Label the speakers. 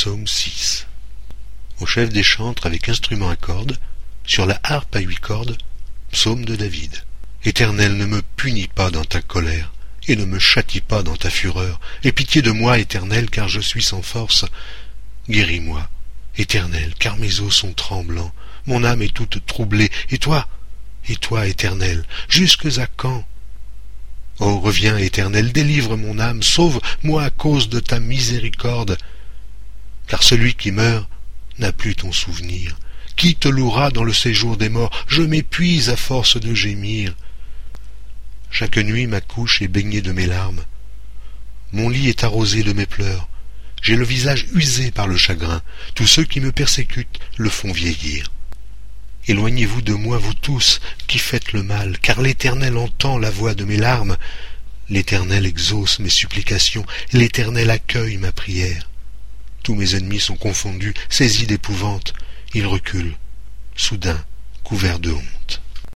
Speaker 1: Psaume 6. Au chef des chantres avec instrument à cordes, sur la harpe à 8 cordes, psaume de David. Éternel, ne me punis pas dans ta colère, et ne me châtie pas dans ta fureur. Aie pitié de moi, Éternel, car je suis sans force. Guéris-moi, Éternel, car mes os sont tremblants, mon âme est toute troublée. Et toi, Éternel, jusques à quand? Oh, reviens, Éternel, délivre mon âme, sauve-moi à cause de ta miséricorde. Car celui qui meurt n'a plus ton souvenir. Qui te louera dans le séjour des morts? Je m'épuise à force de gémir. Chaque nuit ma couche est baignée de mes larmes. Mon lit est arrosé de mes pleurs. J'ai le visage usé par le chagrin. Tous ceux qui me persécutent le font vieillir. Éloignez-vous de moi, vous tous qui faites le mal, car l'Éternel entend la voix de mes larmes. L'Éternel exauce mes supplications, l'Éternel accueille ma prière. Tous mes ennemis sont confondus, saisis d'épouvante. Ils reculent, soudain, couverts de honte.